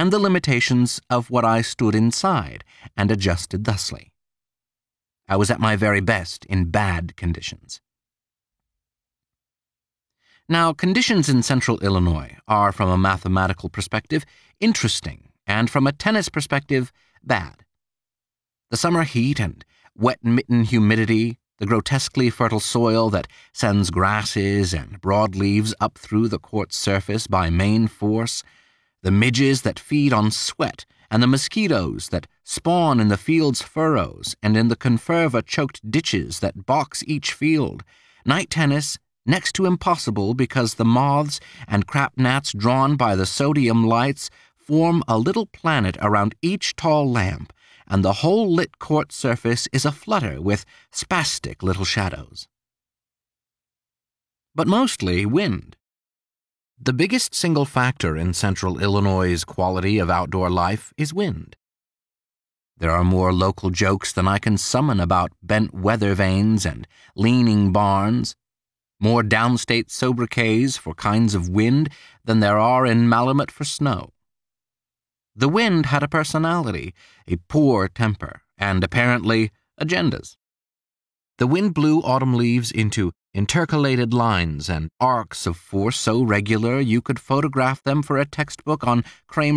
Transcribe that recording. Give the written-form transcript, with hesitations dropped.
and the limitations of what I stood inside, and adjusted thusly. I was at my very best in bad conditions. Now, conditions in central Illinois are, from a mathematical perspective, interesting, and from a tennis perspective, bad. The summer heat and wet mitten humidity, the grotesquely fertile soil that sends grasses and broadleaves up through the court's surface by main force, the midges that feed on sweat, and the mosquitoes that spawn in the field's furrows and in the conferva-choked ditches that box each field, night tennis next to impossible because the moths and crap gnats drawn by the sodium lights form a little planet around each tall lamp, and the whole lit court surface is aflutter with spastic little shadows. But mostly wind. The biggest single factor in central Illinois' quality of outdoor life is wind. There are more local jokes than I can summon about bent weather vanes and leaning barns, more downstate sobriquets for kinds of wind than there are in Malamut for snow. The wind had a personality, a poor temper, and apparently agendas. The wind blew autumn leaves into intercalated lines and arcs of force so regular you could photograph them for a textbook on Kramer